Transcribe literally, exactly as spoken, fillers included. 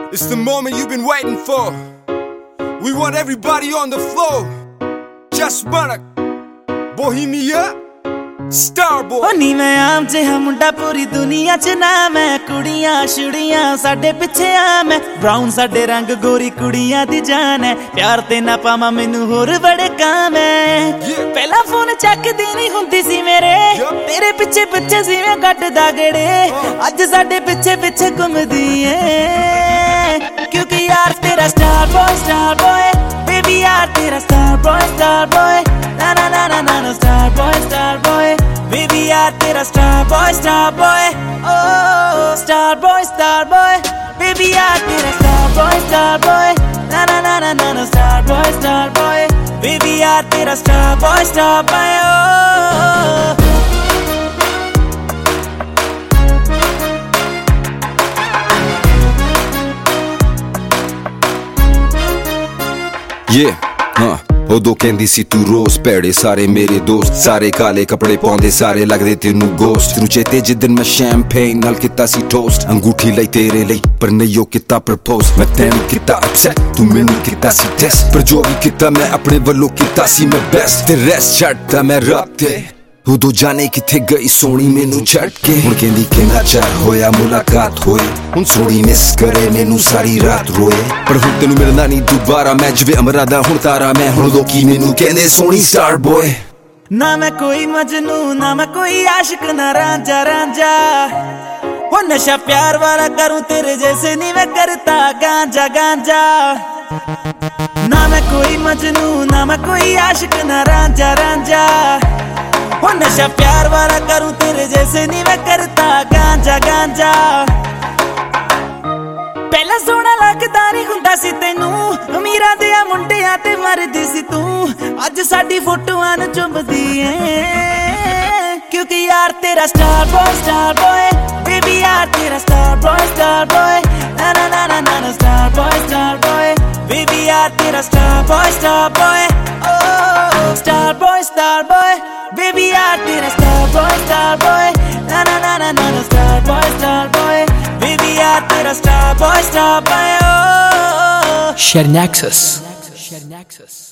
It's the moment you've been waiting for. We want everybody on the floor. Just wanna Bohemia Starboy. ओ नी मैं आम जिहा मुंडा पूरी दुनिया च नाम है। कुड़ियां छुड़ियां साडे पिछे आम है। ब्राउन साडे रंग गोरी कुड़ियां दी जान है। प्यार ते ना पावां मैनू होर बड़े काम है। पहला फोन चकदी नहीं हुंदी सी मेरे, तेरे पिछे पिछे सी मैं कटदा गेड़े। अज साडे पिछे पिछे घुमदी ऐ, क्योंकि यार तेरा star boy star boy, baby यार तेरा स्टार बॉय स्टार बॉय, ना ना ना ना ना star boy star boy, baby यार तेरा स्टार बॉय स्टार बॉय, ओ star boy star boy, baby यार तेरा स्टार बॉय स्टार बॉय, ना ना ना ना ना star boy star boy, baby यार तेरा स्टार बॉय स्टार बॉय, ओ Yeah, हाँ उदो कहंदी सी तू रोज पैड़े सारे मेरे दोस्त, सारे काले कपड़े पाउंदे सारे लगदे तेनू गोस्ट। तेनू चेते जिद्दन मैं शैंपेन नाल कीता सी टोस्ट, अंगूठी लई तेरे लई पर नहीं ओ कीता प्रपोज। मैं तैनू कीता अपसेट तू मैनू कीता सी टेस्ट, पर जो भी कीता मैं अपने वल्लों कीता सी मैं बेस्ट। ते रेस्ट छड्डदा मैं रब ते उदो जाने किथे गई सोनी मैनू छड्ड के। हुण कहंदी किन्ना चर होया मुलाकात होए, हुण सोनी मिस करे मैनू सारी रात रोए। पर हुण तेनू मिलना नहीं दोबारा मैं जिवें अमरा दा हुण तारा मैं। हुण लोकी मैनू कहंदे सोनी स्टार बॉय। ना मैं कोई मजनू ना मैं कोई आशिक ना रांझा रांझा, वो नशा प्यार वाला करूं तेरे जैसे नहीं मैं करता गांजा गांजा। ना मैं कोई मजनू ना मैं कोई आशिक ना रांझा रांझा, वो नशा प्यार वाला करूं तेरे जैसे नहीं मैं करता गांजा गांजा। पहला सोना लगदा नहीं हुंदा सी तैनू, अमीरां दे मुंडियां ते मरदी सी तू। अज साडी फोटोआं नूं चुंबदी ऐ, क्योंकि यार तेरा star boy star boy, baby यार तेरा स्टार बॉय स्टार बॉय, ना ना ना ना ना star boy star boy, baby यार तेरा स्टार बॉय स्टार बॉय, ओ star boy star boy, baby यार तेरा स्टार बॉय स्टार बॉय, ना ना ना ना ना star boy star boy, baby यार तेरा स्टार बॉय स्टार बॉय, ओ Share Nexus. Share Nexus.